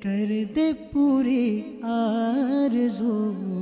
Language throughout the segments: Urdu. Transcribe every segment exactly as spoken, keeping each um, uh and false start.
کر دے پوری آرزو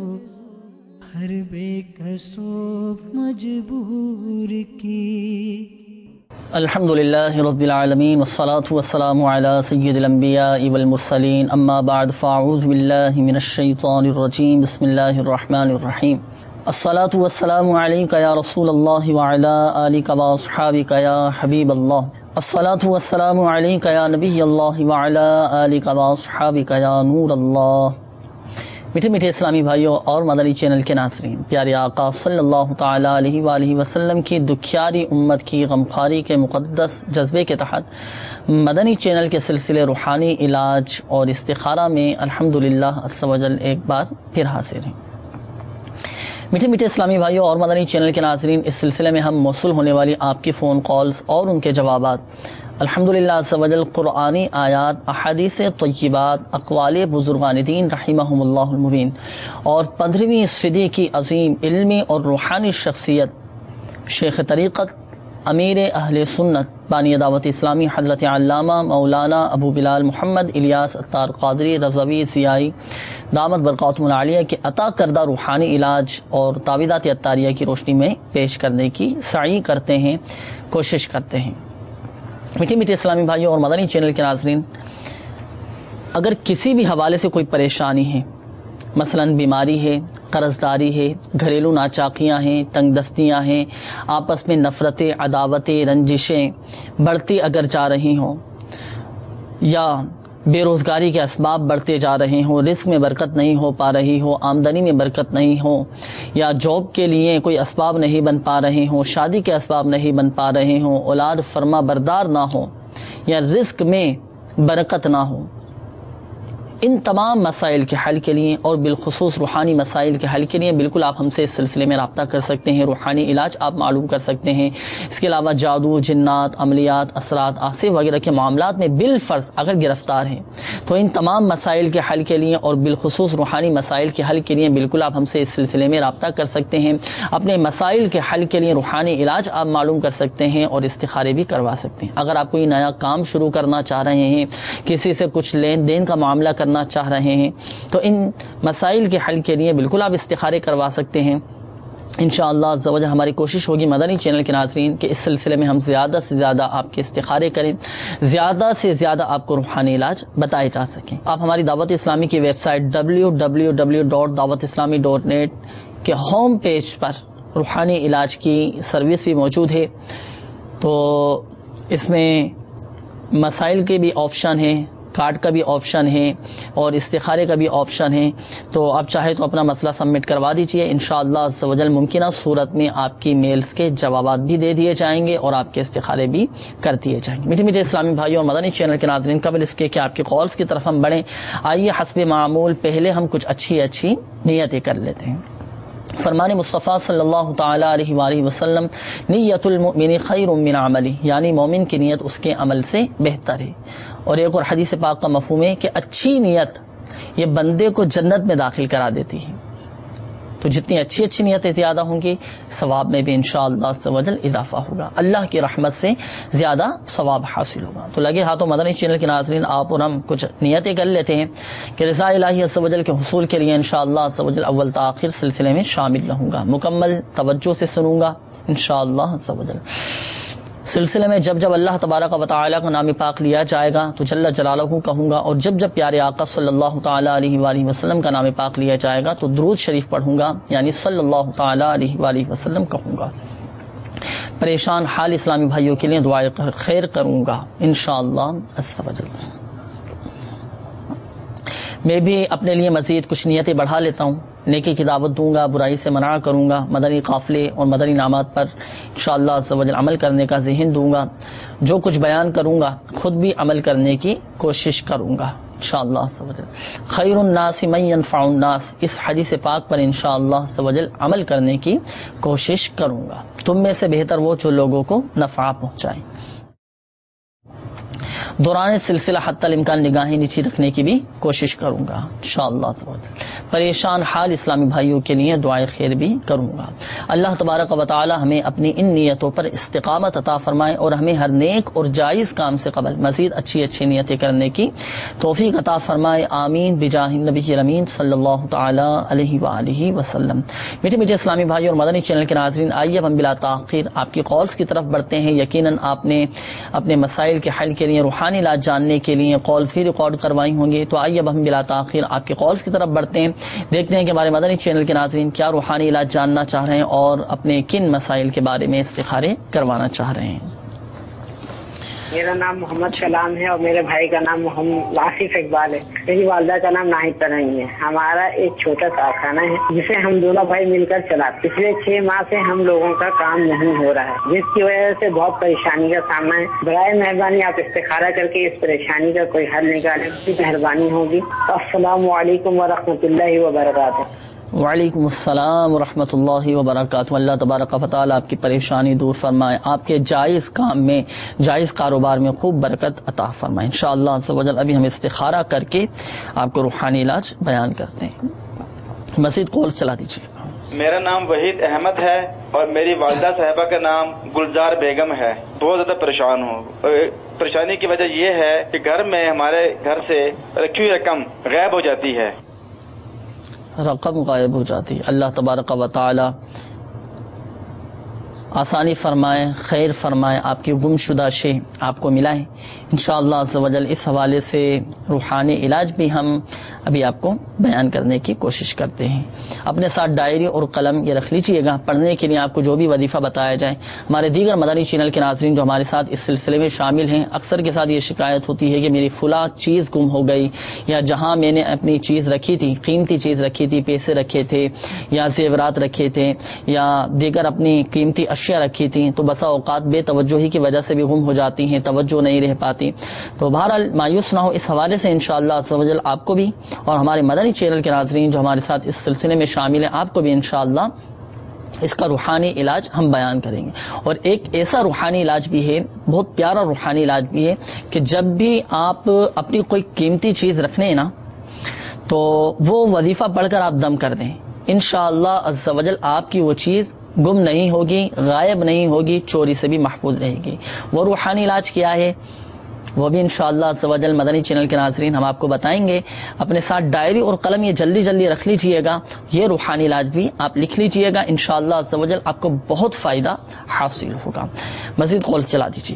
ہر بے کسو مجبور کی. الحمدللہ رب العالمین والصلاة والسلام علی سید الانبیاء والمرسلین اما بعد فاعوذ باللہ من الشیطان الرجیم بسم اللہ الرحمن الرحیم. الصلاة والسلام علیک یا رسول اللہ وعلی آلک واصحابک یا حبیب اللہ. الصلاة والسلام علیک یا نبی اللہ وعلی آلک واصحابک یا نور اللہ. میٹھے میٹھے اسلامی بھائیوں اور مدنی چینل کے ناظرین، پیارے آقا صلی اللہ تعالی علیہ وآلہ وسلم کی دکھیاری امت کی غمخواری کے مقدس جذبے کے تحت مدنی چینل کے سلسلے روحانی علاج اور استخارہ میں الحمدللہ عز و جل ایک بار پھر حاضر ہیں. میٹھے میٹھے اسلامی بھائیوں اور مدنی چینل کے ناظرین، اس سلسلے میں ہم موصول ہونے والی آپ کی فون کالز اور ان کے جوابات الحمدللہ عز و جل قرآنی آیات، احادیث طیبات، اقوال بزرگان دین رحمہم اللہ المبین اور پندرہویں صدی کی عظیم علمی اور روحانی شخصیت شیخ طریقت امیر اہل سنت بانی دعوت اسلامی حضرت علامہ مولانا ابو بلال محمد الیاس اتار قادری رضوی سیائی دامت برکاتہم العالیہ کے عطا کردہ روحانی علاج اور تعویذات اتاریہ کی روشنی میں پیش کرنے کی سعی کرتے ہیں، کوشش کرتے ہیں. میٹھے میٹھے اسلامی بھائیوں اور مدنی چینل کے ناظرین، اگر کسی بھی حوالے سے کوئی پریشانی ہے، مثلا بیماری ہے، قرض داری ہے، گھریلو ناچاکیاں ہیں، تنگ دستیاں ہیں، آپس میں نفرتیں، عداوتیں، رنجشیں بڑھتی اگر جا رہی ہوں، یا بے روزگاری کے اسباب بڑھتے جا رہے ہوں، رزق میں برکت نہیں ہو پا رہی ہو، آمدنی میں برکت نہیں ہو، یا جاب کے لیے کوئی اسباب نہیں بن پا رہے ہوں، شادی کے اسباب نہیں بن پا رہے ہوں، اولاد فرما بردار نہ ہو، یا رزق میں برکت نہ ہو، ان تمام مسائل کے حل کے لیے اور بالخصوص روحانی مسائل کے حل کے لیے بالکل آپ ہم سے اس سلسلے میں رابطہ کر سکتے ہیں، روحانی علاج آپ معلوم کر سکتے ہیں. اس کے علاوہ جادو، جنات، عملیات، اثرات، آصف وغیرہ کے معاملات میں بالفرض اگر گرفتار ہیں تو ان تمام مسائل کے حل کے لیے اور بالخصوص روحانی مسائل کے حل کے لیے بالکل آپ ہم سے اس سلسلے میں رابطہ کر سکتے ہیں. اپنے مسائل کے حل کے لیے روحانی علاج آپ معلوم کر سکتے ہیں اور استخارے بھی کروا سکتے ہیں. اگر آپ کوئی نیا کام شروع کرنا چاہ رہے ہیں، کسی سے کچھ لین دین کا معاملہ کرنا چاہ رہے ہیں، تو ان مسائل کے حل کے لیے بالکل آپ استخارے کروا سکتے ہیں. انشاءاللہ عز و جل ہماری کوشش ہوگی مدنی چینل کے ناظرین کہ اس سلسلے میں ہم زیادہ سے زیادہ آپ کے استخارے کریں، زیادہ سے زیادہ آپ کو روحانی علاج بتائے جا سکیں. آپ ہماری دعوت اسلامی کی website W W W dot Dawat Islami dot net کے ہوم پیج پر روحانی علاج کی سروس بھی موجود ہے. تو اس میں مسائل کے بھی آپشن ہیں، کارڈ کا بھی آپشن ہے اور استخارے کا بھی آپشن ہے. تو آپ چاہے تو اپنا مسئلہ سبمٹ کروا دیجئے، انشاءاللہ عز و جل ممکنہ صورت میں آپ کی میلز کے جوابات بھی دے دیے جائیں گے اور آپ کے استخارے بھی کر دیے جائیں گے. میٹھے میٹھے اسلامی بھائیوں اور مدنی چینل کے ناظرین، قبل اس کے کہ آپ کے کالز کی طرف ہم بڑھیں، آئیے حسب معمول پہلے ہم کچھ اچھی اچھی نیتیں کر لیتے ہیں. فرمان مصطفیٰ صلی اللہ تعالی علیہ وآلہ وسلم، نیت المؤمن خیر من عملی، یعنی مومن کی نیت اس کے عمل سے بہتر ہے. اور ایک اور حدیث پاک کا مفہوم ہے کہ اچھی نیت یہ بندے کو جنت میں داخل کرا دیتی ہے. تو جتنی اچھی اچھی نیتیں زیادہ ہوں گی، ثواب میں بھی انشاءاللہ عز و جل اضافہ ہوگا، اللہ کی رحمت سے زیادہ ثواب حاصل ہوگا. تو لگے ہاتھوں مدنی چینل کے ناظرین، آپ اور ہم کچھ نیتیں کر لیتے ہیں کہ رضا الہی عز و جل کے حصول کے لیے انشاءاللہ عز و جل اول تا آخر سلسلے میں شامل رہوں گا، مکمل توجہ سے سنوں گا انشاءاللہ عز و جل. سلسلے میں جب جب اللہ تبارک و تعالیٰ کا نام پاک لیا جائے گا تو جل جلالہ کہوں گا، اور جب جب پیارے آقا صلی اللہ تعالی علیہ وآلہ وسلم کا نام پاک لیا جائے گا تو درود شریف پڑھوں گا، یعنی صلی اللہ تعالی علیہ وآلہ وسلم کہوں گا. پریشان حال اسلامی بھائیوں کے لیے دعائے خیر کروں گا انشاءاللہ عز و جل. میں بھی اپنے لیے مزید کچھ نیتیں بڑھا لیتا ہوں. نیکی کی دعوت دوں گا، برائی سے منع کروں گا، مدنی قافلے اور مدنی نامات پر انشاءاللہ عز و جل عمل کرنے کا ذہن دوں گا. جو کچھ بیان کروں گا خود بھی عمل کرنے کی کوشش کروں گا انشاءاللہ عز و جل. خیر الناس من ينفع الناس، اس حدیث پاک پر انشاءاللہ عز و جل عمل کرنے کی کوشش کروں گا. تم میں سے بہتر وہ جو لوگوں کو نفع پہنچائیں. دوران سلسلہ حتی الامکان نگاہیں نیچی رکھنے کی بھی کوشش کروں گا انشاءاللہ. پریشان حال اسلامی بھائیوں کے لیے دعائے خیر بھی کروں گا. اللہ تبارک و تعالی ہمیں اپنی ان نیتوں پر استقامت عطا فرمائے اور ہمیں ہر نیک اور جائز کام سے قبل مزید اچھی اچھی نیتیں کرنے کی توفیق عطا فرمائے. آمین بجاہ النبی الامین صلی اللہ تعالی علیہ وآلہ وسلم. میٹھے میٹھے اسلامی بھائی اور مدنی چینل کے ناظرین، آئیے اب ہم بلا تاخیر آپ کی کالز کی طرف بڑھتے ہیں. یقیناً آپ نے اپنے مسائل کے حل کے لیے، روحانی علاج جاننے کے لیے کالز بھی ریکارڈ کروائی ہوں گی. تو آئیے اب ہم بلا تاخیر آپ کی کالز کی طرف بڑھتے ہیں، دیکھتے ہیں کہ ہمارے مدنی چینل کے ناظرین کیا روحانی علاج جاننا چاہ رہے ہیں اور اپنے کن مسائل کے بارے میں استخارے کروانا چاہ رہے ہیں. میرا نام محمد کلام ہے اور میرے بھائی کا نام محمد آصف اقبال ہے. میری والدہ کا نام ناہید تنعیم ہے. ہمارا ایک چھوٹا کارخانہ ہے جسے ہم دونوں بھائی مل کر چلاتے. پچھلے چھ ماہ سے ہم لوگوں کا کام نہیں ہو رہا ہے، جس کی وجہ سے بہت پریشانی کا سامنا ہے. برائے مہربانی آپ استخارہ کر کے اس پریشانی کا کوئی حل نکالیں، اس کی مہربانی ہوگی. السلام علیکم ورحمۃ اللہ وبرکاتہ. وعلیکم السلام ورحمۃ اللہ وبرکاتہ. اللہ تبارک و تعالی آپ کی پریشانی دور فرمائے، آپ کے جائز کام میں، جائز کاروبار میں خوب برکت عطا فرمائے انشاءاللہ عز و جل. ابھی ہم استخارہ کر کے آپ کو روحانی علاج بیان کرتے ہیں. مزید کال چلا دیجیے. میرا نام وحید احمد ہے اور میری والدہ صاحبہ کا نام گلزار بیگم ہے. بہت زیادہ پریشان ہوں. پریشانی کی وجہ یہ ہے کہ گھر میں ہمارے گھر سے رکھی ہوئی رقم غائب ہو جاتی ہے. رقم غائب ہو جاتی ہے. اللہ تبارک و تعالی آسانی فرمائے، خیر فرمائے، آپ کی گم شدہ شے آپ کو ملائے انشاءاللہ عز و جل. اس حوالے سے روحانی علاج بھی ہم ابھی آپ کو بیان کرنے کی کوشش کرتے ہیں. اپنے ساتھ ڈائری اور قلم یہ رکھ لیجئے گا، پڑھنے کے لیے آپ کو جو بھی وظیفہ بتایا جائے. ہمارے دیگر مدنی چینل کے ناظرین جو ہمارے ساتھ اس سلسلے میں شامل ہیں، اکثر کے ساتھ یہ شکایت ہوتی ہے کہ میری فلاں چیز گم ہو گئی، یا جہاں میں نے اپنی چیز رکھی تھی، قیمتی چیز رکھی تھی، پیسے رکھے تھے یا زیورات رکھے تھے یا دیگر اپنی قیمتی اشیاء رکھی تھیں، تو بسا اوقات بے توجہی کی وجہ سے بھی گم ہو جاتی ہیں، توجہ نہیں رہ پاتی. تو بہرحال مایوس نہ ہو. اس حوالے سے انشاءاللہ عز و جل آپ کو بھی اور ہمارے مدنی چینل کے ناظرین جو ہمارے ساتھ اس سلسلے میں شامل ہیں، آپ کو بھی انشاءاللہ اس کا روحانی علاج ہم بیان کریں گے. اور ایک ایسا روحانی علاج بھی ہے، بہت پیارا روحانی علاج بھی ہے، کہ جب بھی آپ اپنی کوئی قیمتی چیز رکھنے ہیں نا، تو وہ وظیفہ پڑھ کر آپ دم کر دیں. انشاءاللہ عز و جل آپ کی وہ چیز گم نہیں ہوگی، غائب نہیں ہوگی، چوری سے بھی محفوظ رہے گی. وہ روحانی علاج کیا ہے وہ بھی انشاءاللہ عز و جل مدنی چینل کے ناظرین ہم آپ کو بتائیں گے. اپنے ساتھ ڈائری اور قلم یہ جلدی جلدی رکھ لیجئے گا. یہ روحانی علاج بھی آپ لکھ لیجئے گا. انشاءاللہ عز و جل آپ کو بہت فائدہ حاصل ہوگا. مزید قول چلا دیجئے.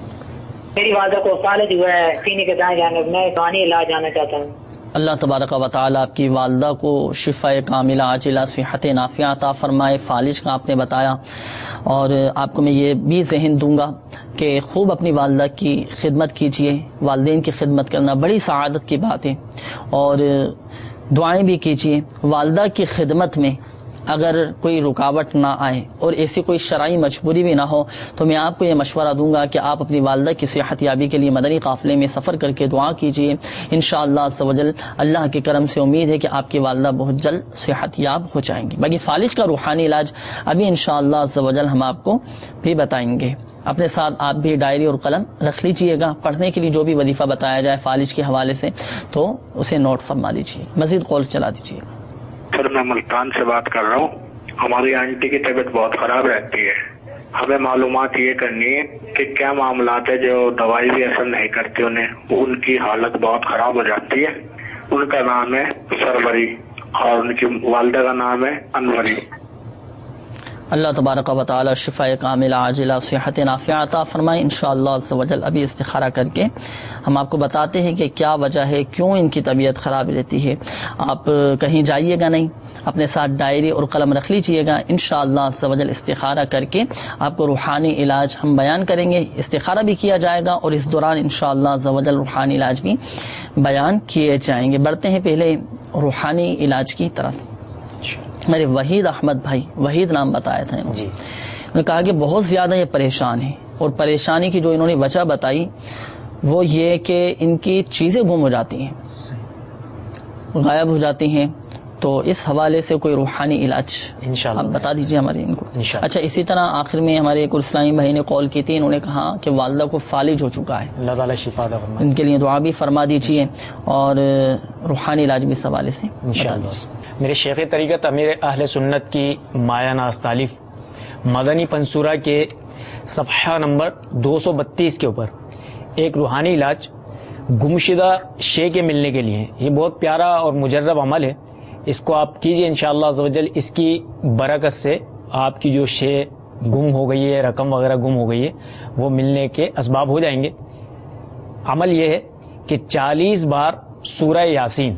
میری والدہ کو فالج ہوا ہے سینے کے دائیں جانب، میں روحانی علاج جانا چاہتا ہوں. اللہ تبارک و تعالی آپ کی والدہ کو شفاء کاملہ عاجلہ صحت نافعہ عطا فرمائے. فالج کا آپ نے بتایا، اور آپ کو میں یہ بھی ذہن دوں گا کہ خوب اپنی والدہ کی خدمت کیجیے. والدین کی خدمت کرنا بڑی سعادت کی بات ہے، اور دعائیں بھی کیجیے. والدہ کی خدمت میں اگر کوئی رکاوٹ نہ آئے اور ایسی کوئی شرعی مجبوری بھی نہ ہو، تو میں آپ کو یہ مشورہ دوں گا کہ آپ اپنی والدہ کی صحت یابی کے لیے مدنی قافلے میں سفر کر کے دعا کیجیے. انشاءاللہ عز و جل اللہ کے کرم سے امید ہے کہ آپ کی والدہ بہت جلد صحت یاب ہو جائیں گی. باقی فالج کا روحانی علاج ابھی انشاءاللہ عز و جل ہم آپ کو بھی بتائیں گے. اپنے ساتھ آپ بھی ڈائری اور قلم رکھ لیجئے گا. پڑھنے کے لیے جو بھی وظیفہ بتایا جائے فالج کے حوالے سے تو اسے نوٹ فرما لیجیے. مزید قول چلا دیجیے. سر میں ملتان سے بات کر رہا ہوں. ہماری آنٹی کی طبیعت بہت خراب رہتی ہے. ہمیں معلومات یہ کرنی ہے کہ کیا معاملات ہے جو دوائی بھی اثر نہیں کرتی انہیں، ان کی حالت بہت خراب ہو جاتی ہے. ان کا نام ہے سروری اور ان کی والدہ کا نام ہے انوری. اللہ تبارک و تعالی شفاء کاملہ عاجلہ صحت نافعہ عطا فرمائے انشاءاللہ عز و جل. ابھی استخارہ کر کے ہم آپ کو بتاتے ہیں کہ کیا وجہ ہے، کیوں ان کی طبیعت خراب رہتی ہے. آپ کہیں جائیے گا نہیں، اپنے ساتھ ڈائری اور قلم رکھ لیجئے گا. انشاءاللہ عز و جل استخارہ کر کے آپ کو روحانی علاج ہم بیان کریں گے. استخارہ بھی کیا جائے گا اور اس دوران انشاءاللہ عز و جل روحانی علاج بھی بیان کیے جائیں گے. بڑھتے ہیں پہلے روحانی علاج کی طرف. میرے وحید احمد بھائی، وحید نام بتایا تھا جی، انہوں نے کہا کہ بہت زیادہ یہ پریشان ہیں، اور پریشانی کی جو انہوں نے وجہ بتائی وہ یہ کہ ان کی چیزیں گم ہو جاتی ہیں، غائب ہو جاتی ہیں. تو اس حوالے سے کوئی روحانی علاج انشاءاللہ آپ بتا دیجیے ہمارے ان کو انشاءاللہ۔ اچھا اسی طرح آخر میں ہمارے ایک اسلامی بھائی نے کال کی تھی، انہوں نے کہا کہ والدہ کو فالج ہو چکا ہے، اللہ تعالیٰ شفا عطا فرمائے، ان کے لیے دعا بھی فرما دیجیے اور روحانی علاج بھی اس حوالے سے بتا انشاءاللہ۔ دیجیے۔ میرے شیخ طریقت امیر اہل سنت کی مایہ ناز تالیف مدنی پنصورہ کے صفحہ نمبر دو سو بتیس کے اوپر ایک روحانی علاج گمشدہ شے کے ملنے کے لیے، یہ بہت پیارا اور مجرب عمل ہے، اس کو آپ کیجئے انشاءاللہ عز و جل، اس کی برکت سے آپ کی جو شے گم ہو گئی ہے، رقم وغیرہ گم ہو گئی ہے، وہ ملنے کے اسباب ہو جائیں گے۔ عمل یہ ہے کہ چالیس بار سورہ یاسین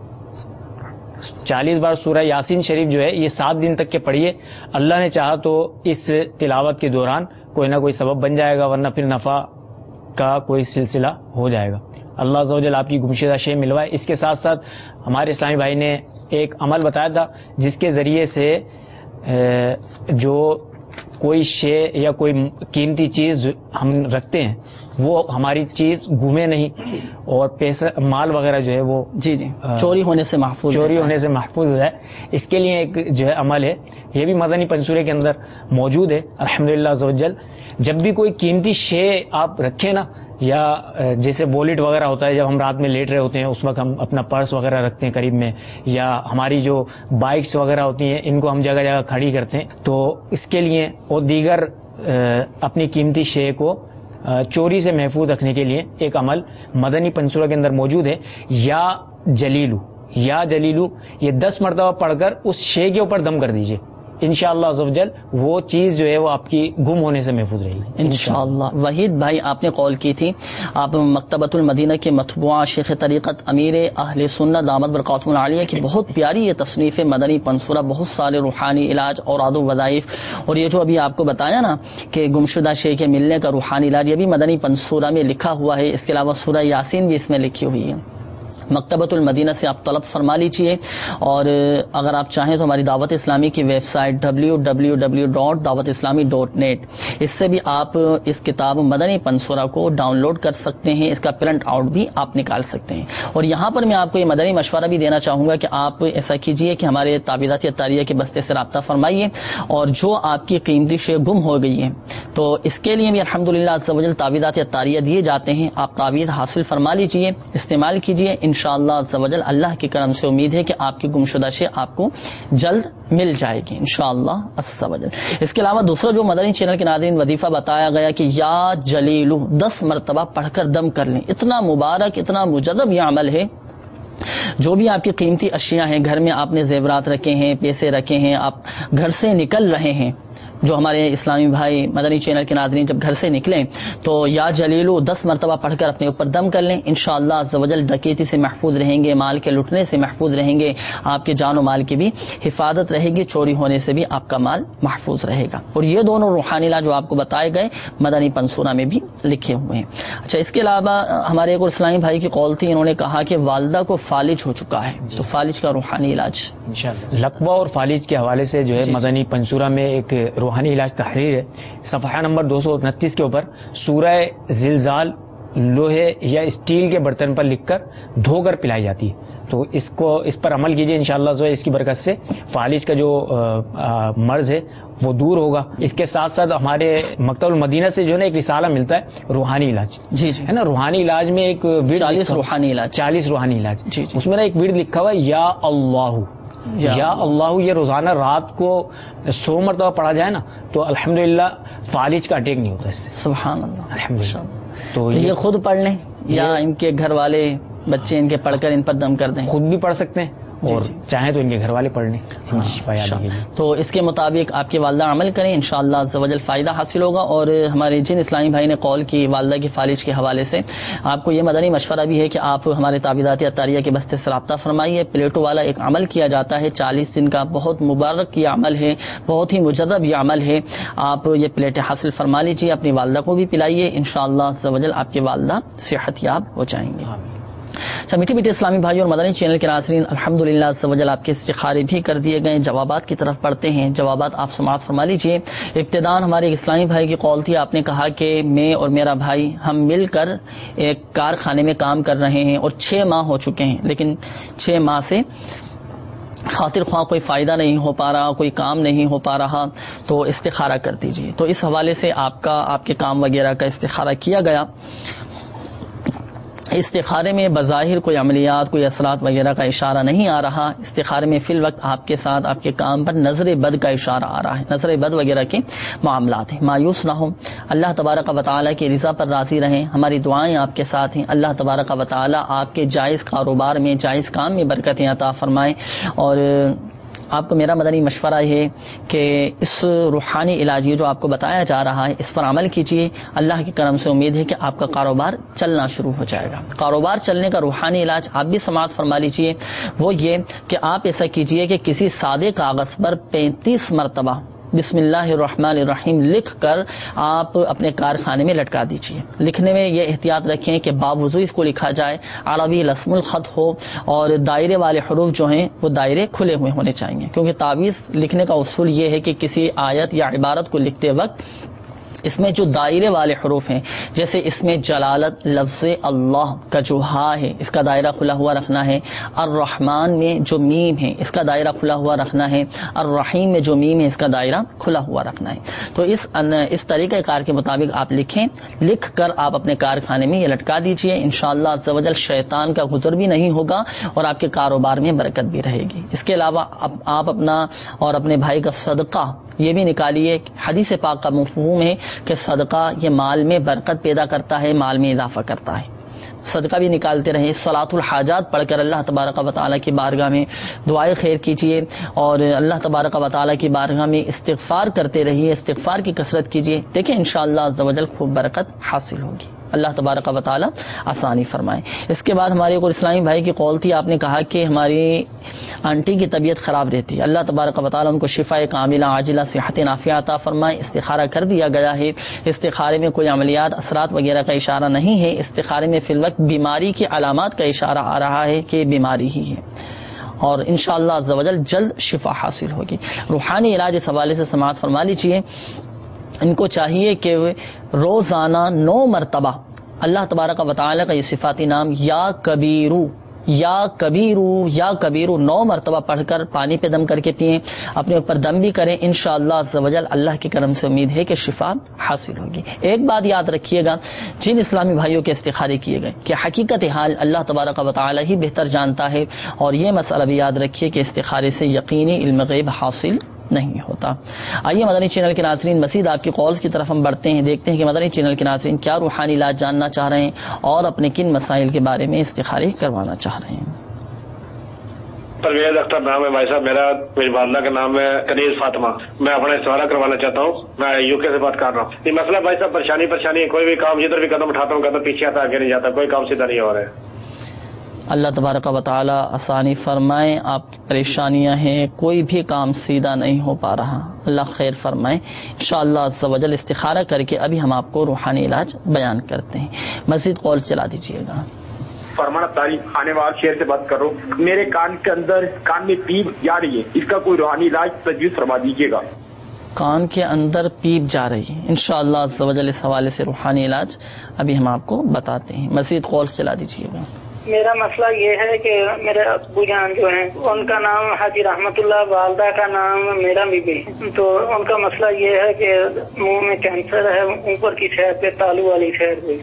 چالیس بار سورہ یاسین شریف جو ہے یہ سات دن تک کے پڑھیے، اللہ نے چاہا تو اس تلاوت کے دوران کوئی نہ کوئی سبب بن جائے گا، ورنہ پھر نفع کا کوئی سلسلہ ہو جائے گا۔ اللہ عز و جل آپ کی گمشدہ شے ملوائے۔ اس کے ساتھ ساتھ ہمارے اسلامی بھائی نے ایک عمل بتایا تھا جس کے ذریعے سے جو کوئی شے یا کوئی قیمتی چیز ہم رکھتے ہیں وہ ہماری چیز گھومے نہیں اور پیسہ مال وغیرہ جو ہے وہ جی جی چوری ہونے سے محفوظ چوری ہونے سے محفوظ ہے۔ اس کے لیے ایک جو ہے عمل ہے، یہ بھی مدنی پنصورے کے اندر موجود ہے الحمدللہ عز و جل۔ جب بھی کوئی قیمتی شے آپ رکھیں نا، یا جیسے والیٹ وغیرہ ہوتا ہے، جب ہم رات میں لیٹ رہے ہوتے ہیں اس وقت ہم اپنا پرس وغیرہ رکھتے ہیں قریب میں، یا ہماری جو بائکس وغیرہ ہوتی ہیں ان کو ہم جگہ جگہ کھڑی کرتے ہیں، تو اس کے لیے اور دیگر اپنی قیمتی شے کو چوری سے محفوظ رکھنے کے لیے ایک عمل مدنی پنصورہ کے اندر موجود ہے، یا جلیلو یا جلیلو یہ دس مرتبہ پڑھ کر اس شے کے اوپر دم کر دیجئے، انشاءاللہ عز و جل وہ چیز جو ہے وہ آپ کی گم ہونے سے محفوظ رہے گی انشاءاللہ۔ وحید بھائی آپ نے کال کی تھی، آپ مکتبۃ المدینہ کے مطبوعہ شیخ طریقت امیر اہل سنت دامت برکاتہم العالیہ کی بہت پیاری یہ تصنیف مدنی پنصورہ، بہت سارے روحانی علاج اور اوراد و وظائف، اور یہ جو ابھی آپ کو بتایا نا کہ گمشدہ شے کے ملنے کا روحانی علاج، یہ بھی مدنی پنصورہ میں لکھا ہوا ہے۔ اس کے علاوہ سورہ یاسین بھی اس میں لکھی ہوئی ہے۔ مکتبۃ المدینہ سے آپ طلب فرما لیجیے، اور اگر آپ چاہیں تو ہماری دعوت اسلامی کی website W W W dot Dawat Islami dot net, اس سے بھی آپ اس کتاب مدنی پنصورہ کو ڈاؤن لوڈ کر سکتے ہیں، اس کا پرنٹ آؤٹ بھی آپ نکال سکتے ہیں۔ اور یہاں پر میں آپ کو یہ مدنی مشورہ بھی دینا چاہوں گا کہ آپ ایسا کیجیے کہ ہمارے تعویذات عطاریہ کے بستے سے رابطہ فرمائیے، اور جو آپ کی قیمتی شے گم ہو گئی ہے تو اس کے لیے بھی الحمدللہ عز و جل تعویذات عطاریہ دیے جاتے ہیں، آپ تعویذ حاصل فرما لیجیے، استعمال کیجیے، انشاءاللہ عز و جل اللہ کے کرم سے امید ہے کہ آپ کی گمشدہ شے آپ کو جلد مل جائے گی انشاءاللہ عز و جل۔ اس کے علاوہ دوسرا جو مدنی چینل کے ناظرین وظیفہ بتایا گیا کہ یا جلیلو دس مرتبہ پڑھ کر دم کر لیں، اتنا مبارک اتنا مجرب یہ عمل ہے۔ جو بھی آپ کی قیمتی اشیاء ہیں، گھر میں آپ نے زیورات رکھے ہیں، پیسے رکھے ہیں، آپ گھر سے نکل رہے ہیں، جو ہمارے اسلامی بھائی مدنی چینل کے ناظرین جب گھر سے نکلیں تو یا جلیلو دس مرتبہ پڑھ کر اپنے اوپر دم کر لیں، انشاءاللہ عز و جل ڈکیتی سے محفوظ رہیں گے، مال کے لٹنے سے محفوظ رہیں گے، آپ کے جان و مال کی بھی حفاظت رہے گی، چوری ہونے سے بھی آپ کا مال محفوظ رہے گا۔ اور یہ دونوں روحانی علاج جو آپ کو بتائے گئے مدنی پنصورہ میں بھی لکھے ہوئے ہیں۔ اچھا، اس کے علاوہ ہمارے ایک اور اسلامی بھائی کی کال تھی، انہوں نے کہا کہ والدہ کو فالج ہو چکا ہے، تو فالج کا روحانی علاج انشاءاللہ۔ لقبہ اور فالج کے حوالے سے جو ہے مدنی پنصورہ میں ایک روحانی علاج تحریر ہے، صفحہ نمبر دو سو انتیس کے اوپر سورہ زلزال لوہے یا اسٹیل کے برتن پر لکھ کر دھو کر پلائی جاتی ہے، تو اس کو اس پر عمل کیجیے، انشاءاللہ جو ہے اس کی برکت سے فالج کا جو مرض ہے وہ دور ہوگا۔ اس کے ساتھ ساتھ ہمارے مکتب المدینہ سے جو ہے نا ایک رسالہ ملتا ہے روحانی علاج، جی جی ہے نا، روحانی علاج میں ایک چالیس روحانی علاج چالیس روحانی علاج جی جی اس میں نا ایک ورد لکھا ہوا ہے یا اللہ یا اللہ، یہ روزانہ رات کو سو مرتبہ پڑھا جائے نا تو الحمدللہ فالج کا اٹیک نہیں ہوتا اس سے، سبحان اللہ الحمدللہ۔ تو یہ خود پڑھ لیں یا ان کے گھر والے بچے ان کے پڑھ کر ان پر دم کر دیں، خود بھی پڑھ سکتے ہیں اور چاہیں تو ان کے گھر والے پڑھ لیں، تو اس کے مطابق آپ کی والدہ عمل کریں، انشاءاللہ عز و جل فائدہ حاصل ہوگا۔ اور ہمارے جن اسلامی بھائی نے کال کی والدہ کی فالج کے حوالے سے، آپ کو یہ مدنی مشورہ بھی ہے کہ آپ ہمارے تعویذات عطاریہ کے بستے سے رابطہ فرمائیے۔ پلیٹو والا ایک عمل کیا جاتا ہے چالیس دن کا، بہت مبارک یہ عمل ہے، بہت ہی مجرب یہ عمل ہے، آپ یہ پلیٹیں حاصل فرما لیجیے، اپنی والدہ کو بھی پلائیے، انشاءاللہ عز و جل آپ کی والدہ صحت یاب ہو جائیں گے۔ اچھا میٹھے میٹھے اسلامی بھائی اور مدنی چینل کے ناظرین، الحمدللہ عز و جل آپ کے استخارے بھی کر دیے گئے، جوابات کی طرف پڑھتے ہیں، جوابات آپ سماعت فرما لیجیے۔ ابتداءً ہمارے ایک اسلامی بھائی کی کال تھی، آپ نے کہا کہ میں اور میرا بھائی ہم مل کر ایک کارخانے میں کام کر رہے ہیں اور چھ ماہ ہو چکے ہیں، لیکن چھ ماہ سے خاطر خواہ کوئی فائدہ نہیں ہو پا رہا، کوئی کام نہیں ہو پا رہا، تو استخارہ کر دیجیے. تو اس حوالے سے آپ کا آپ کے کام وغیرہ کا استخارہ کیا گیا. استخارے میں بظاہر کوئی عملیات، کوئی اثرات وغیرہ کا اشارہ نہیں آ رہا. استخارے میں فی الوقت آپ کے ساتھ آپ کے کام پر نظر بد کا اشارہ آ رہا ہے، نظر بد وغیرہ کے معاملات ہیں. مایوس نہ ہوں، اللہ تبارک و تعالیٰ کی رضا پر راضی رہیں. ہماری دعائیں آپ کے ساتھ ہیں. اللہ تبارک و تعالیٰ آپ کے جائز کاروبار میں، جائز کام میں برکتیں عطا فرمائیں. اور آپ کو میرا مدنی مشورہ ہے کہ اس روحانی علاج یہ جو آپ کو بتایا جا رہا ہے اس پر عمل کیجیے. اللہ کے کرم سے امید ہے کہ آپ کا کاروبار چلنا شروع ہو جائے گا. کاروبار چلنے کا روحانی علاج آپ بھی سماعت فرما لیجیے. وہ یہ کہ آپ ایسا کیجیے کہ کسی سادے کاغذ پر پینتیس مرتبہ بسم اللہ الرحمن الرحیم لکھ کر آپ اپنے کارخانے میں لٹکا دیجیے. لکھنے میں یہ احتیاط رکھیں کہ باوضو اس کو لکھا جائے، عربی لسم الخط ہو، اور دائرے والے حروف جو ہیں وہ دائرے کھلے ہوئے ہونے چاہیے. کیونکہ تعویذ لکھنے کا اصول یہ ہے کہ کسی آیت یا عبارت کو لکھتے وقت اس میں جو دائرے والے حروف ہیں، جیسے اس میں جلالت لفظ اللہ کا جو ہا ہے اس کا دائرہ کھلا ہوا رکھنا ہے، الرحمن میں جو میم ہے اس کا دائرہ کھلا ہوا رکھنا ہے، الرحیم میں جو میم ہے اس کا دائرہ کھلا ہوا رکھنا ہے. تو اس اس طریقہ کار کے مطابق آپ لکھیں. لکھ کر آپ اپنے کارخانے میں یہ لٹکا دیجئے. انشاءاللہ عز و جل شیطان کا گزر بھی نہیں ہوگا اور آپ کے کاروبار میں برکت بھی رہے گی. اس کے علاوہ آپ اپنا اور اپنے بھائی کا صدقہ یہ بھی نکالیے. حدیث پاک کا مفہوم ہے کہ صدقہ یہ مال میں برکت پیدا کرتا ہے، مال میں اضافہ کرتا ہے. صدقہ بھی نکالتے رہیں. صلاۃ الحاجات پڑھ کر اللہ تبارک و تعالیٰ کی بارگاہ میں دعائے خیر کیجیے اور اللہ تبارک و تعالیٰ کی بارگاہ میں استغفار کرتے رہیے. استغفار کی کثرت کیجیے. دیکھیں انشاءاللہ عز و جل خوب برکت حاصل ہوگی. اللہ تبارک و تعالیٰ آسانی فرمائے. اس کے بعد ہمارے ایک اور اسلامی بھائی کی قول تھی، آپ نے کہا کہ ہماری آنٹی کی طبیعت خراب رہتی ہے. اللہ تبارک و تعالیٰ ان کو شفا کاملہ عاجلہ صحت نافعہ عطا فرمائے. استخارہ کر دیا گیا ہے. استخارے میں کوئی عملیات اثرات وغیرہ کا اشارہ نہیں ہے. استخارے میں فی الوقت بیماری کی علامات کا اشارہ آ رہا ہے کہ بیماری ہی ہے، اور انشاءاللہ عز و جل جلد شفا حاصل ہوگی. روحانی علاج اس حوالے سے سماعت فرما لیجیے. ان کو چاہیے کہ روزانہ نو مرتبہ اللہ تبارک و تعالیٰ کا یہ صفاتی نام یا کبیرو یا کبیرو یا کبیرو نو مرتبہ پڑھ کر پانی پہ دم کر کے پئیں. اپنے اوپر دم بھی کریں. انشاءاللہ عز و جل اللہ کے کرم سے امید ہے کہ شفا حاصل ہوگی. ایک بات یاد رکھیے گا، جن اسلامی بھائیوں کے استخارے کیے گئے کہ حقیقت حال اللہ تبارک و تعالیٰ ہی بہتر جانتا ہے، اور یہ مسئلہ بھی یاد رکھیے کہ استخارے سے یقینی علم غیب حاصل نہیں ہوتا. آئیے مدنی چینل کے ناظرین مزید آپ کی کالز کی طرف ہم بڑھتے ہیں. دیکھتے ہیں کہ مدنی چینل کے ناظرین کیا روحانی علاج جاننا چاہ رہے ہیں اور اپنے کن مسائل کے بارے میں استخارے کروانا چاہ رہے ہیں. پرویز اختر نام ہے بھائی صاحب میرا. میری والدہ کا نام ہے کنیز فاطمہ. میں اپنا استخارہ کروانا چاہتا ہوں. میں یو کے سے بات کر رہا ہوں. یہ مسئلہ بھائی صاحب پریشانی پریشانی ہے. کوئی بھی کام جدھر بھی قدم اٹھاتا ہوں قدم پیچھے آتا آگے نہیں جاتا. کوئی کام سیدھا نہیں ہو رہا ہے. اللہ تبارک و تعالی آسانی فرمائے. آپ پریشانیاں ہیں، کوئی بھی کام سیدھا نہیں ہو پا رہا. اللہ خیر فرمائے. انشاءاللہ عز و جل استخارہ کر کے ابھی ہم آپ کو روحانی علاج بیان کرتے ہیں. مزید کال چلا دیجیے گا. فرمانا تعریف آنے والے شہر سے بات کر رہا ہوں. میرے کان کے اندر کان میں پیپ جا رہی ہے، اس کا کوئی روحانی علاج تجویز فرما دیجیے گا. کان کے اندر پیپ جا رہی ہے، انشاءاللہ عز و جل اس حوالے سے روحانی علاج ابھی ہم آپ کو بتاتے ہیں. مزید کال چلا دیجیے گا. میرا مسئلہ یہ ہے کہ میرے ابو جان جو ہیں ان کا نام حاجی رحمت اللہ، والدہ کا نام میرا بی بی. تو ان کا مسئلہ یہ ہے کہ منہ میں کینسر ہے، اوپر کی شہر پہ تالو والی شہر پہ.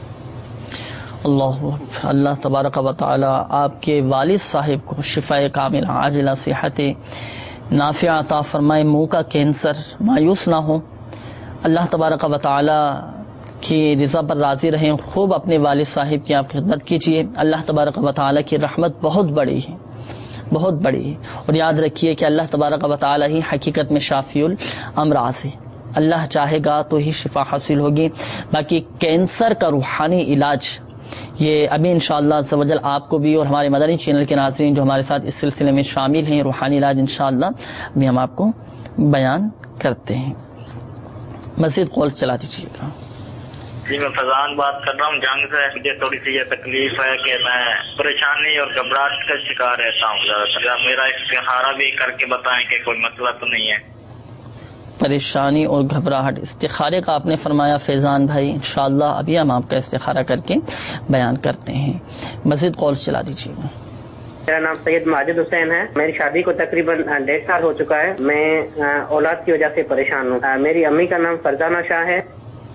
اللہ اللہ تبارک و تعالی آپ کے والد صاحب کو شفا کامل عاجلہ صحت نافعہ عطا فرمائے. منہ کا کینسر، مایوس نہ ہو. اللہ تبارک و تعالی کی رضا پر راضی رہیں. خوب اپنے والد صاحب کی آپ خدمت کیجیے. اللہ تبارک و تعالی کی رحمت بہت بڑی ہے، بہت بڑی ہے. اور یاد رکھیے کہ اللہ تبارک و تعالی ہی حقیقت میں شافی الامراض ہے. اللہ چاہے گا تو ہی شفا حاصل ہوگی. باقی کینسر کا روحانی علاج یہ ابھی انشاءاللہ عز و جل آپ کو بھی اور ہمارے مدنی چینل کے ناظرین جو ہمارے ساتھ اس سلسلے میں شامل ہیں، روحانی علاج انشاءاللہ ابھی ہم آپ کو بیان کرتے ہیں. مزید کال چلا دیجیے گا. جی میں فضان بات کر رہا ہوں جنگ سے. مجھے تھوڑی سی یہ تکلیف ہے کہ میں پریشانی اور گھبراہٹ کا شکار رہتا ہوں زیادہ تر. میرا استخارہ بھی کر کے بتائیں کہ کوئی مسئلہ تو نہیں ہے. پریشانی اور گھبراہٹ، استخارے کا آپ نے فرمایا فیضان بھائی. انشاءاللہ ابھی ہم آپ کا استخارہ کر کے بیان کرتے ہیں. مزید کال چلا دیجیے گا. میرا نام سید ماجد حسین ہے. میری شادی کو تقریباً ڈیڑھ سال ہو چکا ہے. میں اولاد کی وجہ سے پریشان ہوں. میری امی کا نام فرزانہ شاہ ہے.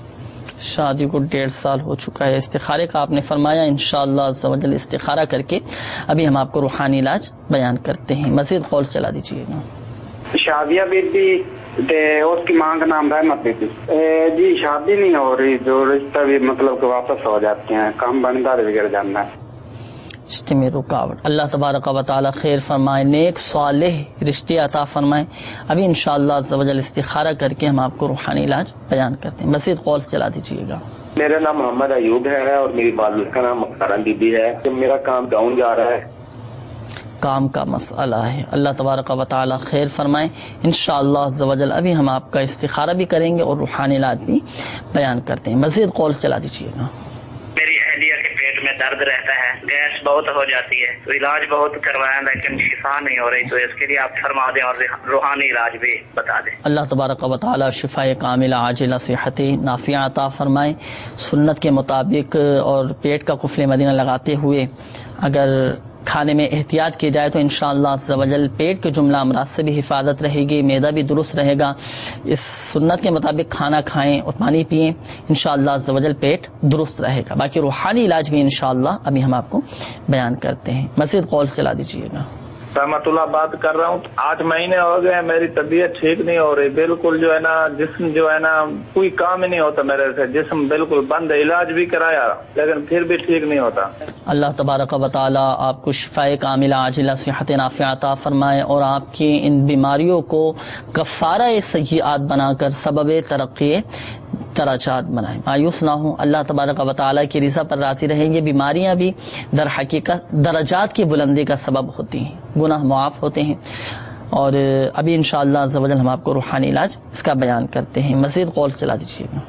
شادی کو ڈیڑھ سال ہو چکا ہے. استخارے کا آپ نے فرمایا، انشاءاللہ عز و جل استخارہ کر کے ابھی ہم آپ کو روحانی علاج بیان کرتے ہیں. مزید قول چلا دیجیے گا. شادیہ بی بی اس کی ماں کا نام رحمت بی بی. جی شادی نہیں ہو رہی، جو رشتہ بھی مطلب کہ واپس ہو جاتے ہیں، کام بندار بگڑ جانا ہے، رشتے میں رکاوٹ. اللہ تبارک و تعالی خیر فرمائے، نیک صالح رشتے عطا فرمائے. ابھی انشاءاللہ عز و جل استخارہ کر کے ہم آپ کو روحانی علاج بیان کرتے ہیں. مزید قول چلا دیجیے گا. میرا نام محمد ایوب ہے اور میری والد کا نام مختارہ بی بی ہے. میرا کام ڈاؤن جا رہا ہے، کام کا مسئلہ ہے. اللہ تبارک و تعالی خیر فرمائے. انشاءاللہ عز و جل ابھی ہم آپ کا استخارہ بھی کریں گے اور روحانی علاج بھی بیان کرتے ہیں. مزید قول چلا دیجیے گا. میری اہلیہ کے پیٹ میں درد رہتا ہے، گیس بہت ہو جاتی ہے، تو علاج بہت کروایا لیکن شفا نہیں ہو رہی، تو اس کے لیے آپ فرما دیں اور روحانی علاج بھی بتا دیں. اللہ تبارک و تعالی شفاء کاملہ عاجلہ صحت نافعہ عطا فرمائے. سنت کے مطابق اور پیٹ کا قفل مدینہ لگاتے ہوئے اگر کھانے میں احتیاط کی جائے تو انشاءاللہ عز و جل پیٹ کے جملہ امراض سے بھی حفاظت رہے گی، معدہ بھی درست رہے گا. اس سنت کے مطابق کھانا کھائیں اور پانی پئیں، انشاءاللہ عز و جل پیٹ درست رہے گا. باقی روحانی علاج بھی انشاءاللہ ابھی ہم آپ کو بیان کرتے ہیں. مزید قول چلا دیجیے گا. رحمت اللہ بات کر رہا ہوں. آٹھ مہینے ہو گئے، میری طبیعت ٹھیک نہیں ہو رہی، بالکل جو ہے نا جسم جو ہے نا کوئی کام ہی نہیں ہوتا میرے سے، جسم بالکل بند ہے. علاج بھی کرایا لیکن پھر بھی ٹھیک نہیں ہوتا. اللہ تبارک و تعالی آپ کو شفاء کاملہ عاجلہ صحت نافعہ عطا فرمائے اور آپ کی ان بیماریوں کو کفارہ سیئات بنا کر سبب ترقی درجات بنائیں. مایوس نہ ہوں، اللہ تبارک و تعالی کی رضا پر راضی رہیں گے. بیماریاں بھی در حقیقت درجات کی بلندی کا سبب ہوتی ہیں، گناہ معاف ہوتے ہیں. اور ابھی انشاءاللہ عز و جل ہم آپ کو روحانی علاج اس کا بیان کرتے ہیں. مزید قول چلا دیجیے گا.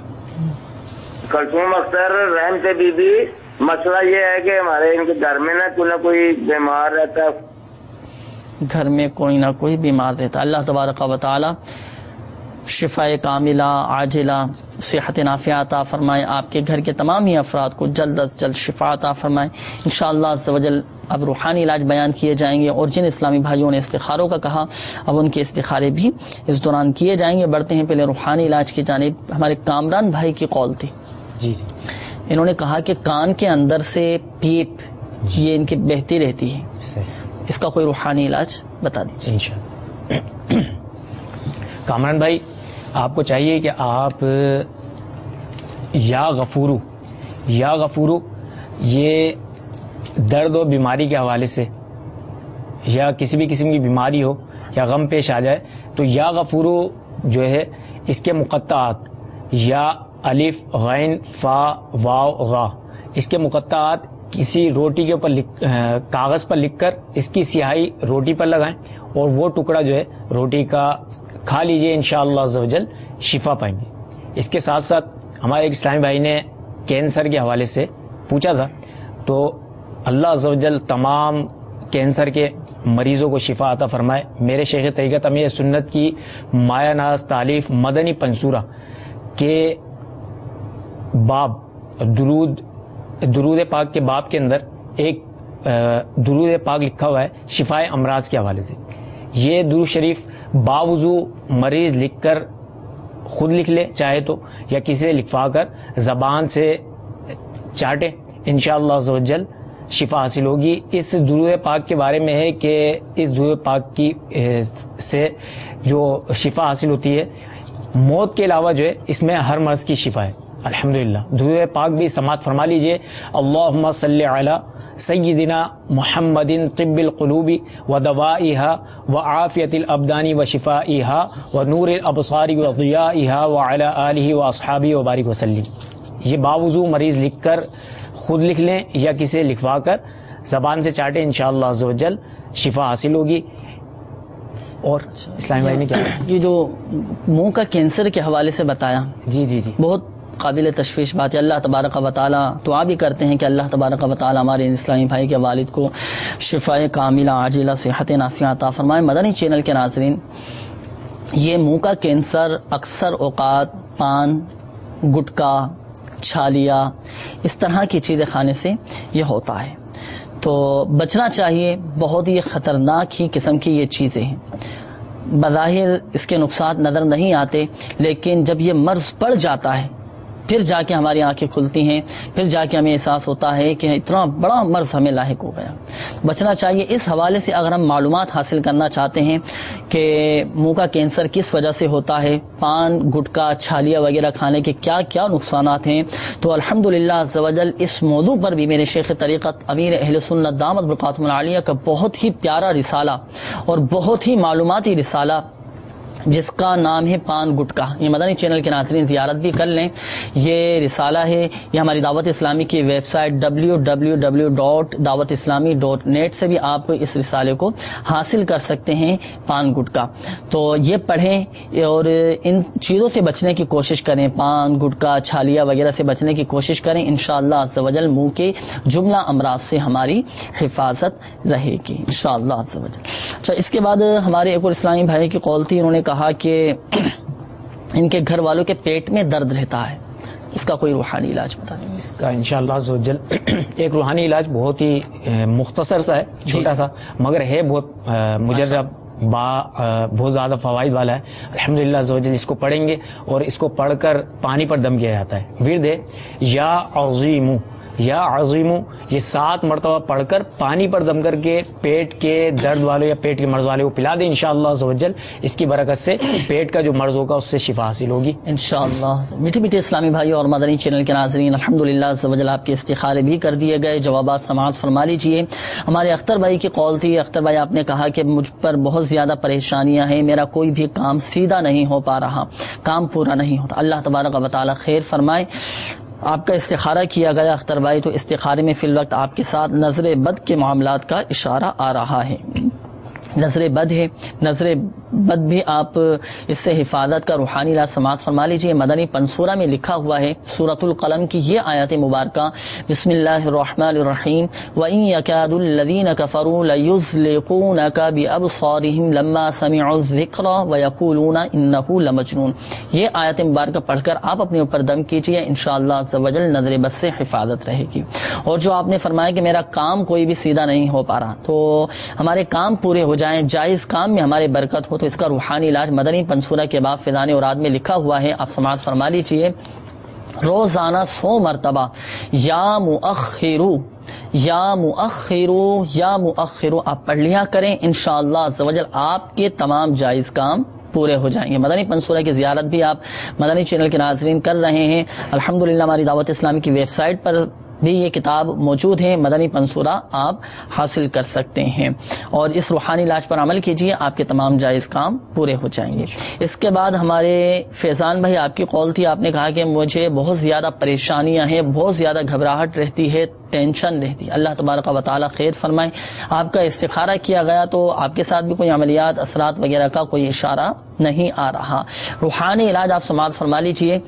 کلثوم اختر رحم سے بی بی. مسئلہ یہ ہے کہ ہمارے ان کے گھر میں نہ کوئی نہ کوئی بیمار رہتا ہے، گھر میں کوئی نہ کوئی بیمار رہتا. اللہ تبارک و تعالی شفاء کاملہ عاجلہ صحت نافعہ عطا فرمائے. آپ کے گھر کے تمام ہی افراد کو جلد از جلد شفا عطا فرمائے. انشاءاللہ عز و جل اب روحانی علاج بیان کیے جائیں گے. اور جن اسلامی بھائیوں نے استخاروں کا کہا اب ان کے استخارے بھی اس دوران کیے جائیں گے. بڑھتے ہیں پہلے روحانی علاج کی جانب. ہمارے کامران بھائی کی قول تھی، جی انہوں نے کہا کہ کان کے اندر سے پیپ یہ ان کی بہتی رہتی ہے، اس کا کوئی روحانی علاج بتا دیجیے. انشاءاللہ کامران بھائی آپ کو چاہیے کہ آپ یا غفورو یا غفورو یہ درد و بیماری کے حوالے سے یا کسی بھی قسم کی بیماری ہو یا غم پیش آ جائے تو یا غفورو جو ہے اس کے مقطعات یا الف غین فا واو غا اس کے مقطعات کسی روٹی کے اوپر کاغذ پر لکھ کر اس کی سیاہی روٹی پر لگائیں اور وہ ٹکڑا جو ہے روٹی کا کھا لیجئے. انشاءاللہ عز و جل شفا پائیں گے. اس کے ساتھ ساتھ ہمارے ایک اسلامی بھائی نے کینسر کے حوالے سے پوچھا تھا، تو اللہ عز و جل تمام کینسر کے مریضوں کو شفا عطا فرمائے. میرے شیخ طریقت امیر سنت کی مایہ ناز تالیف مدنی پنصورہ کے باب درود درود پاک کے باب کے اندر ایک درود پاک لکھا ہوا ہے شفائے امراض کے حوالے سے. یہ درود شریف باوضو مریض لکھ کر خود لکھ لے چاہے تو یا کسی سے لکھوا کر زبان سے چاٹے، انشاءاللہ عز و جل شفا حاصل ہوگی. اس درود پاک کے بارے میں ہے کہ اس درود پاک کی سے جو شفا حاصل ہوتی ہے موت کے علاوہ جو ہے اس میں ہر مرض کی شفا ہے الحمدللہ. درود پاک بھی سماعت فرما لیجئے. اللہم صلی علی سیدنا محمد طب القلوب و دوائها و عافیت الابدان و شفائها و نور الابصار و ضیائها و علی آلہ و اصحابہ و بارک وسلم. یہ باوضو مریض لکھ کر خود لکھ لیں یا کسی لکھوا کر زبان سے چاٹیں، انشاءاللہ عز و جل شفا حاصل ہوگی. اور اسلامی بھائی نے کیا یہ جو منہ کا کینسر کے حوالے سے بتایا، جی جی جی بہت قابل تشویش بات ہے. اللہ تبارک و تعالی دعا بھی کرتے ہیں کہ اللہ تبارک و تعالی ہمارے اسلامی بھائی کے والد کو شفاء کاملہ عاجلہ صحت نافعہ عطا فرمائے. مدنی چینل کے ناظرین، یہ منہ کا کینسر اکثر اوقات پان، گٹکا، چھالیا اس طرح کی چیزیں کھانے سے یہ ہوتا ہے. تو بچنا چاہیے. بہت ہی خطرناک ہی قسم کی یہ چیزیں ہیں. بظاہر اس کے نقصان نظر نہیں آتے، لیکن جب یہ مرض پڑ جاتا ہے پھر جا کے ہماری آنکھیں کھلتی ہیں، پھر جا کے ہمیں احساس ہوتا ہے کہ اتنا بڑا مرض ہمیں لاحق ہو گیا. بچنا چاہیے. اس حوالے سے اگر ہم معلومات حاصل کرنا چاہتے ہیں کہ منہ کا کینسر کس وجہ سے ہوتا ہے، پان گٹکا چھالیاں وغیرہ کھانے کے کیا کیا نقصانات ہیں، تو الحمدللہ عز و جل اس موضوع پر بھی میرے شیخ طریقت امیر اہل سنت دامت برکاتہم العالیہ کا بہت ہی پیارا رسالہ اور بہت ہی معلوماتی رسالہ جس کا نام ہے پان گٹکا. یہ مدنی چینل کے ناظرین زیارت بھی کر لیں. یہ رسالہ ہے، یہ ہماری دعوت اسلامی کی website W W W dot Dawat Islami dot net سے بھی آپ اس رسالے کو حاصل کر سکتے ہیں، پان گٹکا. تو یہ پڑھیں اور ان چیزوں سے بچنے کی کوشش کریں، پان گٹکا چھالیاں وغیرہ سے بچنے کی کوشش کریں. انشاءاللہ عز و جل منہ کے جملہ امراض سے ہماری حفاظت رہے گی انشاءاللہ عز و جل. اچھا، اس کے بعد ہمارے ایک اور اسلامی بھائی کی قول تھی، انہوں نے کہا کہ ان کے گھر والوں کے پیٹ میں درد رہتا ہے، اس کا کوئی روحانی علاج بتا دیں. اس کا انشاءاللہ عز و جل ایک روحانی علاج بہت ہی مختصر سا ہے، چھوٹا سا، مگر ہے بہت مجرب، با بہت زیادہ فوائد والا ہے. الحمدللہ عز و جل اس کو پڑھیں گے اور اس کو پڑھ کر پانی پر دم کیا جاتا ہے. ورد ہے یا عظیم یا عظیم، یہ سات مرتبہ پڑھ کر پانی پر دم کر کے پیٹ کے درد والے یا پیٹ کے مرض والے کو پلا دیں. انشاءاللہ عز و جل اس کی برکت سے پیٹ کا جو مرض ہوگا اس سے شفا حاصل ہوگی انشاءاللہ. میٹھے میٹھے اسلامی بھائی اور مدنی چینل کے ناظرین، الحمدللہ عز و جل آپ کے استخارے بھی کر دیے گئے، جوابات سماعت فرما لیجئے. ہمارے اختر بھائی کی قول تھی. اختر بھائی آپ نے کہا کہ مجھ پر بہت زیادہ پریشانیاں ہیں، میرا کوئی بھی کام سیدھا نہیں ہو پا رہا، کام پورا نہیں ہوتا. اللہ تبارک و تعالی خیر فرمائے. آپ کا استخارہ کیا گیا اختر بھائی، تو استخارے میں فی الوقت آپ کے ساتھ نظر بد کے معاملات کا اشارہ آ رہا ہے. نظر بد ہے، نظر بد بھی آپ اس سے حفاظت کا روحانی علاج سماعت فرما لیجیے. مدنی پنسورہ میں لکھا ہوا ہے سورۃ القلم کی یہ آیت مبارکہ، بسم اللہ الرحمن الرحیم، وَإِن يَكَادُ الَّذِينَ كَفَرُوا لَيُزْلِقُونَكَ بِأَبْصَارِهِمْ لَمَّا سَمِعُوا الذِّكْرَ وَيَقُولُونَ إِنَّهُ لَمَجْنُونٌ. یہ آیت مبارکہ پڑھ کر آپ اپنے اوپر دم کیجیے، انشاءاللہ عز و جل نظر بد سے حفاظت رہے گی. اور جو آپ نے فرمایا کہ میرا کام کوئی بھی سیدھا نہیں ہو پا رہا، تو ہمارے کام پورے ہو جائیں، جائز کام میں ہمارے برکت ہو، تو اس کا روحانی علاج مدنی پنسورہ کے باب فیضان اوراد میں لکھا ہوا ہے، آپ سماعت فرما لیجیے. روزانہ سو مرتبہ یا مؤخرو یا مؤخرو یا مؤخرو آپ پڑھ لیا کریں، انشاءاللہ عز و جل آپ کے تمام جائز کام پورے ہو جائیں گے. مدنی پنسورہ کی زیارت بھی آپ مدنی چینل کے ناظرین کر رہے ہیں. الحمدللہ ہماری دعوت اسلامی کی ویب سائٹ پر بھی یہ کتاب موجود ہے، مدنی پنسورہ آپ حاصل کر سکتے ہیں، اور اس روحانی علاج پر عمل کیجیے، آپ کے تمام جائز کام پورے ہو جائیں گے. اس کے بعد ہمارے فیضان بھائی آپ کی قول تھی، آپ نے کہا کہ مجھے بہت زیادہ پریشانیاں ہیں، بہت زیادہ گھبراہٹ رہتی ہے، ٹینشن رہتی ہے. اللہ تبارک و تعالی خیر فرمائے. آپ کا استخارہ کیا گیا تو آپ کے ساتھ بھی کوئی عملیات اثرات وغیرہ کا کوئی اشارہ نہیں آ رہا. روحانی علاج آپ سماعت فرما لیجیے.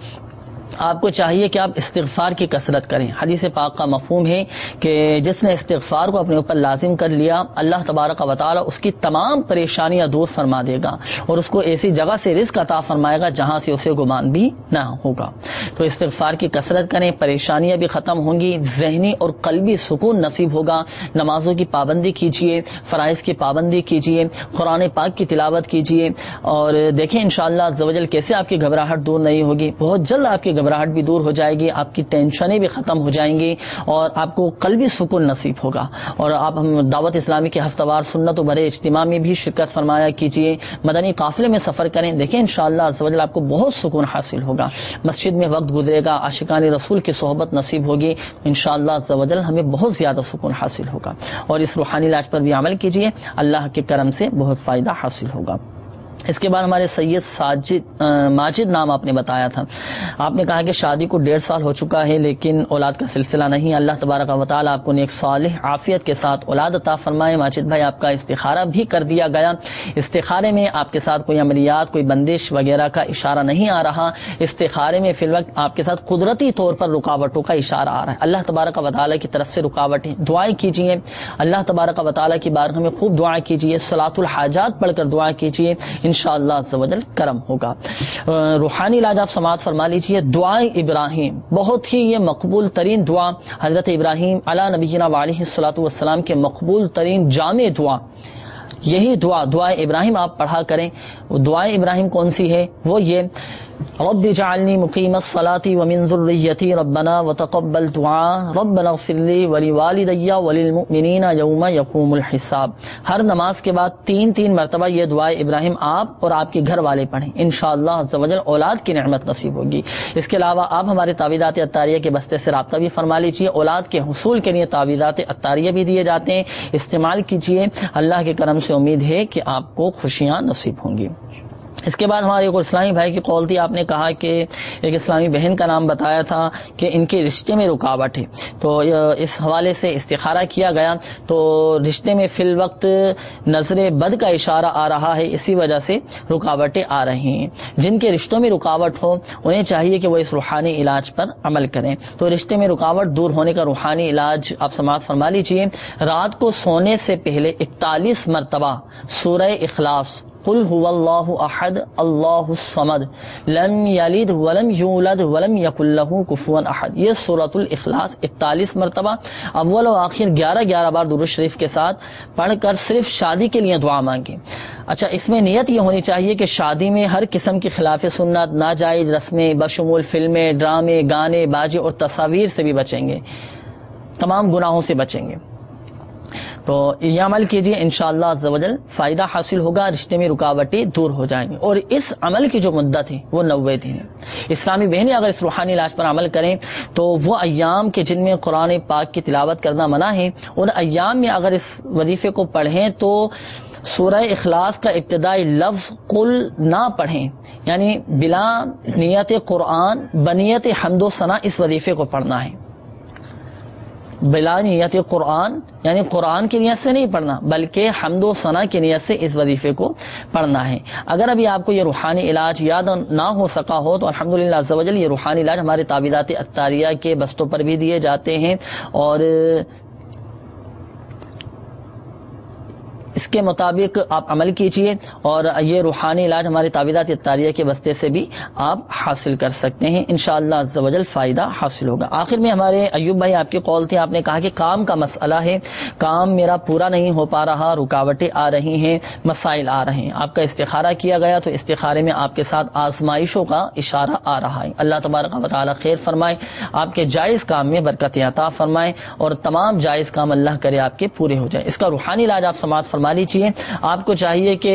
آپ کو چاہیے کہ آپ استغفار کی کثرت کریں. حدیث پاک کا مفہوم ہے کہ جس نے استغفار کو اپنے اوپر لازم کر لیا، اللہ تبارک و تعالی اس کی تمام پریشانیاں دور فرما دے گا اور اس کو ایسی جگہ سے رزق عطا فرمائے گا جہاں سے اسے گمان بھی نہ ہوگا. تو استغفار کی کثرت کریں، پریشانیاں بھی ختم ہوں گی، ذہنی اور قلبی سکون نصیب ہوگا. نمازوں کی پابندی کیجیے، فرائض کی پابندی کیجیے، قرآن پاک کی تلاوت کیجیے، اور دیکھیں انشاءاللہ عز و جل کیسے آپ کی گھبراہٹ دور نہیں ہوگی. بہت جلد آپ کی گھبراہٹ بھی دور ہو جائے گی، آپ کی ٹینشنیں بھی ختم ہو جائیں گی اور آپ کو قلبی سکون نصیب ہوگا. اور آپ ہم دعوت اسلامی کے ہفتہ وار سنت و بھرے اجتماع میں بھی شرکت فرمایا کیجیے، مدنی قافلے میں سفر کریں. دیکھیں انشاءاللہ عز و جل آپ کو بہت سکون حاصل ہوگا. مسجد میں وقت گزرے گا، عاشقان رسول کی صحبت نصیب ہوگی، انشاءاللہ عز و جل ہمیں بہت زیادہ سکون حاصل ہوگا. اور اس روحانی علاج پر بھی عمل کیجیے، اللہ کے کرم سے بہت فائدہ حاصل ہوگا. اس کے بعد ہمارے سید ساجد ماجد نام آپ نے بتایا تھا، آپ نے کہا کہ شادی کو ڈیڑھ سال ہو چکا ہے لیکن اولاد کا سلسلہ نہیں. اللہ تبارک و تعالی آپ کو نیک صالح عافیت کے ساتھ اولاد عطا فرمائے. ماجد بھائی آپ کا استخارہ بھی کر دیا گیا. استخارے میں آپ کے ساتھ کوئی عملیات، کوئی بندش وغیرہ کا اشارہ نہیں آ رہا. استخارے میں فی الوقت آپ کے ساتھ قدرتی طور پر رکاوٹوں کا اشارہ آ رہا ہے. اللہ تبارک و تعالی کی طرف سے رکاوٹیں، دعائیں کیجیے، اللہ تبارک و تعالی کی بارگاہ میں خوب دعائیں کیجیے، صلاۃ الحاجات پڑھ کر دعا کیجیے. انشاءاللہ عز و جل کرم ہوگا. روحانی علاج آپ سماعت فرما لیجئے. دعائے ابراہیم بہت ہی یہ مقبول ترین دعا، حضرت ابراہیم علی نبینا وعلیہ الصلوۃ والسلام کے مقبول ترین جامع دعا یہی دعا دعائے ابراہیم آپ پڑھا کریں. دعائے ابراہیم کون سی ہے؟ وہ یہ رب اجعلنی مقیم الصلاۃ ومن ذریتی ربنا وتقبل دعاء ربنا اغفر لی ولوالدی وللمؤمنین یوم یقوم الحساب. ہر نماز کے بعد تین تین مرتبہ یہ دعائے ابراہیم آپ اور آپ کے گھر والے پڑھیں، انشاءاللہ عز و جل اولاد کی نعمت نصیب ہوگی. اس کے علاوہ آپ ہمارے تعویذات عطاریہ کے بستے سے رابطہ بھی فرما لیجیے. اولاد کے حصول کے لیے تعویذات عطاریہ بھی دیے جاتے ہیں، استعمال کیجیے. اللہ کے کرم سے امید ہے کہ آپ کو خوشیاں نصیب ہوں گی. اس کے بعد ہمارے ایک اسلامی بھائی کی قول تھی، آپ نے کہا کہ ایک اسلامی بہن کا نام بتایا تھا کہ ان کے رشتے میں رکاوٹ ہے، تو اس حوالے سے استخارہ کیا گیا تو رشتے میں فی الوقت نظر بد کا اشارہ آ رہا ہے، اسی وجہ سے رکاوٹیں آ رہی ہیں. جن کے رشتوں میں رکاوٹ ہو انہیں چاہیے کہ وہ اس روحانی علاج پر عمل کریں. تو رشتے میں رکاوٹ دور ہونے کا روحانی علاج آپ سماعت فرما لیجیے. رات کو سونے سے پہلے اکتالیس مرتبہ سورہ اخلاص قل هو اللہ احد اللہ الصمد لم یلد ولم یولد ولم یکن له کفوا احد، یہ سورۃ الاخلاص اکتالیس مرتبہ اول و آخر گیارہ گیارہ بار درود شریف کے ساتھ پڑھ کر صرف شادی کے لیے دعا مانگیں. اچھا، اس میں نیت یہ ہونی چاہیے کہ شادی میں ہر قسم کی خلاف سنت، ناجائز رسمیں بشمول فلمیں، ڈرامے، گانے، باجے اور تصاویر سے بھی بچیں گے، تمام گناہوں سے بچیں گے. تو یہ عمل کیجیے، انشاءاللہ عز و جل فائدہ حاصل ہوگا، رشتے میں رکاوٹیں دور ہو جائیں گی. اور اس عمل کی جو مدت ہے وہ نوے دن ہے. اسلامی بہنیں اگر اس روحانی علاج پر عمل کریں تو وہ ایام کے جن میں قرآن پاک کی تلاوت کرنا منع ہے، ان ایام میں اگر اس وظیفے کو پڑھیں تو سورہ اخلاص کا ابتدائی لفظ قل نہ پڑھیں، یعنی بلا نیت قرآن بنیت حمد و ثنا اس وظیفے کو پڑھنا ہے. بلا نیت قرآن یعنی قرآن کی نیت سے نہیں پڑھنا، بلکہ حمد و ثنا کی نیت سے اس وظیفے کو پڑھنا ہے. اگر ابھی آپ کو یہ روحانی علاج یاد نہ ہو سکا ہو تو الحمدللہ عز و جل یہ روحانی علاج ہمارے تعویذات عطاریہ کے بستوں پر بھی دیے جاتے ہیں، اور اس کے مطابق آپ عمل کیجئے اور یہ روحانی علاج ہمارے تعویذات عطاریہ کے بستے سے بھی آپ حاصل کر سکتے ہیں، انشاءاللہ عز و جل فائدہ حاصل ہوگا. آخر میں ہمارے ایوب بھائی آپ کی قول تھی، آپ نے کہا کہ کام کا مسئلہ ہے، کام میرا پورا نہیں ہو پا رہا، رکاوٹیں آ رہی ہیں، مسائل آ رہے ہیں. آپ کا استخارہ کیا گیا تو استخارے میں آپ کے ساتھ آزمائشوں کا اشارہ آ رہا ہے. اللہ تبارک و تعالی خیر فرمائے، آپ کے جائز کام میں برکت عطا فرمائے اور تمام جائز کام اللہ کرے آپ کے پورے ہو جائے. اس کا روحانی علاج آپ سماعت فرما لیجیے. آپ کو چاہیے کہ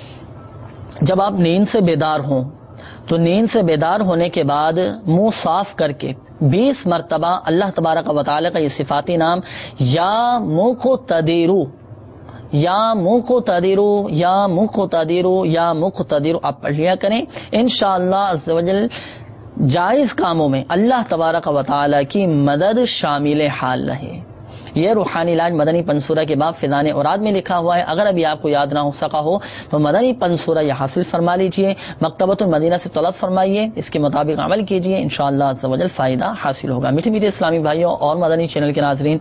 جب آپ نیند سے بیدار ہوں تو نیند سے بیدار ہونے کے بعد منہ صاف کر کے بیس مرتبہ اللہ تبارک و تعالی کا یہ صفاتی نام یا مقتدرو یا مقتدرو یا مقتدرو یا مقتدرو آپ پڑھ لیا کریں. انشاءاللہ عز و جل جائز کاموں میں اللہ تبارک و تعالی کی مدد شامل حال رہے. یہ روحانی علاج مدنی پنسورہ کے باب فیضان اوراد میں لکھا ہوا ہے. اگر ابھی آپ کو یاد نہ ہو سکا ہو تو مدنی پنسورہ یہ حاصل فرما لیجئے، مکتبۃ المدینہ سے طلب فرمائیے، اس کے مطابق عمل کیجئے، انشاءاللہ عز و جل فائدہ حاصل ہوگا. میٹھے میٹھے اسلامی بھائیوں اور مدنی چینل کے ناظرین،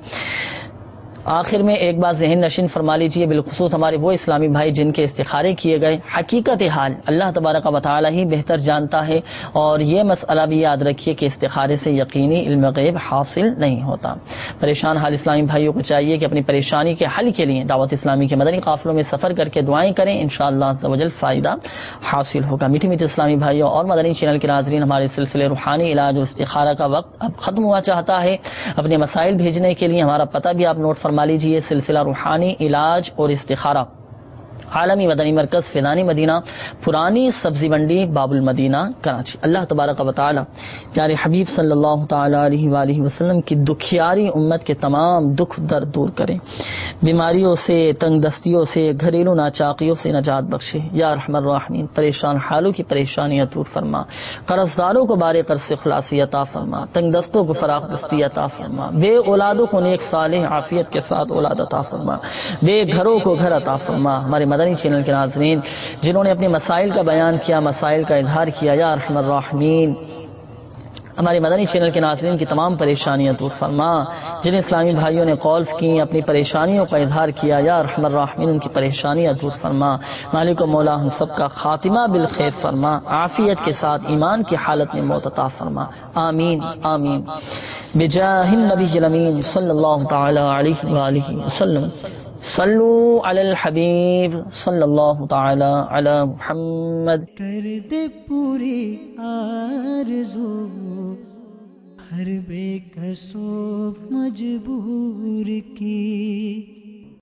آخر میں ایک بات ذہن نشین فرما لیجئے، بالخصوص ہمارے وہ اسلامی بھائی جن کے استخارے کیے گئے، حقیقت حال اللہ تبارک و تعالی ہی بہتر جانتا ہے، اور یہ مسئلہ بھی یاد رکھیے کہ استخارے سے یقینی علم غیب حاصل نہیں ہوتا. پریشان حال اسلامی بھائیوں کو چاہیے کہ اپنی پریشانی کے حل کے لیے دعوت اسلامی کے مدنی قافلوں میں سفر کر کے دعائیں کریں، انشاءاللہ عز و جل فائدہ حاصل ہوگا. میٹھے میٹھے اسلامی بھائیوں اور مدنی چینل کے ناظرین، ہمارے سلسلے روحانی علاج اور استخارہ کا وقت اب ختم ہوا چاہتا ہے. اپنے مسائل بھیجنے کے لیے ہمارا پتہ بھی آپ نوٹ فرما لیجئے، سلسلہ روحانی علاج اور استخارہ، عالمی مدنی مرکز فیضانی مدینہ، پرانی سبزی منڈی، باب المدینہ، کراچی. اللہ تبارک و تعالی پیارے حبیب صلی اللہ تعالی علیہ وآلہ وسلم کی دکھیاری امت کے تمام دکھ درد دور کریں، بیماریوں سے، تنگ دستیوں سے، گھریلو ناچاقیوں سے نجات بخشے. یا ارحم الراحمین، پریشان حالوں کی پریشانیاں دور فرما، قرض داروں کو بارے قرض سے خلاصی عطا فرما، تنگ دستوں کو فراخ دستی عطا فرما، بے اولادوں کو نیک صالح عافیت کے ساتھ اولاد عطا فرما، بے گھروں کو گھر عطا فرما. ہمارے مدنی چینل کے ناظرین جنہوں نے اپنے مسائل کا بیان کیا، مسائل کا اظہار کیا، یا ارحم الراحمین ہمارے مدنی چینل کے ناظرین کی تمام پریشانیاں دور فرما، جن اسلامی بھائیوں نے کالز کی اپنی پریشانیوں کا اظہار کیا، یا ارحم الراحمین ان کی پریشانیاں دور فرما، مالک و مولا ہم سب کا خاتمہ بالخیر فرما، عافیت کے ساتھ ایمان کی حالت میں موت عطا فرما، آمین آمین بجاہ النبی الامین صلی اللہ تعالی علیہ وآلہ وسلم۔ صلو علی الحبیب صلی اللہ تعالی علی محمد۔ کر دے پوری آرزو ہر بے کسو مجبور کی